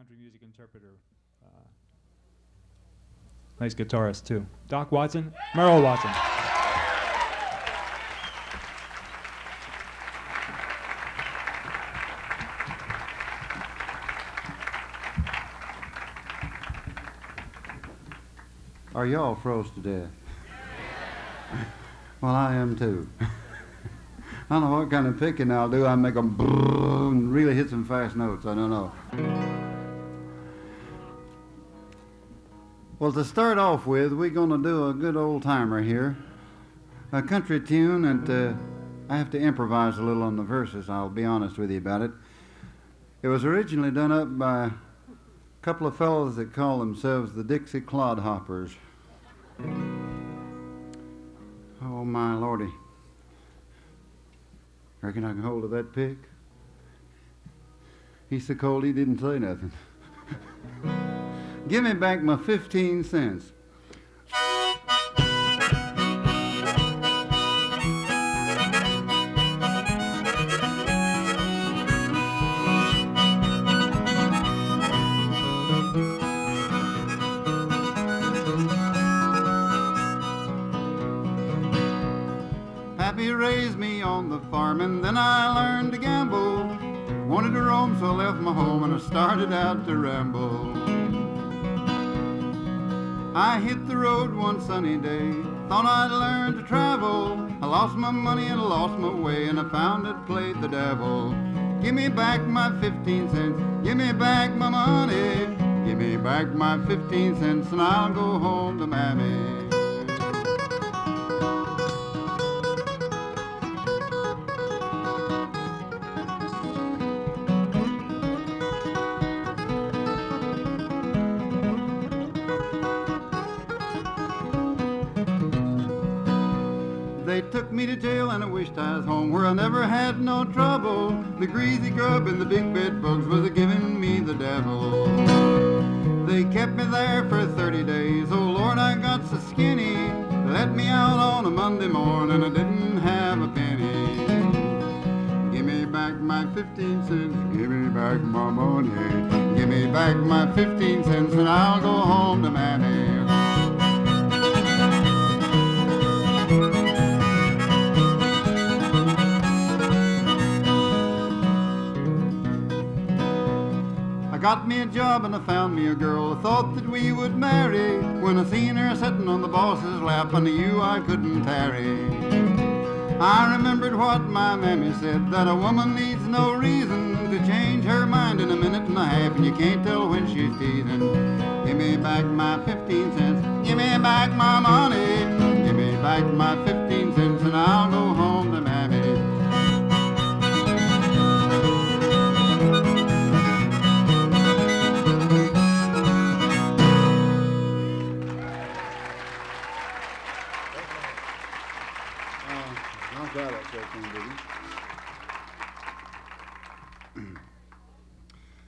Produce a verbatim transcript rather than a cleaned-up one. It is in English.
country music interpreter. Uh, nice guitarist, too. Doc Watson, Merle Watson. Are y'all froze to death? Well, I am too. I don't know what kind of picking I'll do. I make them and really hit some fast notes. I don't know. Well, to start off with, we're going to do a good old-timer here. A country tune, and uh, I have to improvise a little on the verses. I'll be honest with you about it. It was originally done up by a couple of fellows that call themselves the Dixie Clodhoppers. Oh, my lordy. Reckon I can hold of that pick? He's so cold he didn't say nothing. Give me back my fifteen cents. Pappy raised me on the farm and then I learned to gamble. Wanted to roam, so I left my home and I started out to ramble. I hit the road one sunny day, thought I'd learn to travel. I lost my money and I lost my way, and I found it played the devil. Give me back my fifteen cents, give me back my money. Give me back my fifteen cents and I'll go home to Mammy. They took me to jail and I wished I was home where I never had no trouble. The greasy grub and the big bed bugs was a-giving me the devil. They kept me there for thirty days, oh Lord, I got so skinny. They let me out on a Monday morning, I didn't have a penny. Give me back my fifteen cents, give me back my money. Give me back my fifteen cents and I'll go home to Mammy. I got me a job and I found me a girl. I thought that we would marry. When I seen her sitting on the boss's lap, I knew I couldn't tarry. I remembered what my mammy said, that a woman needs no reason to change her mind in a minute and a half, and you can't tell when she's teasing. Give me back my fifteen cents, give me back my money. Give me back my fifteen cents and I'll go home to Mammy.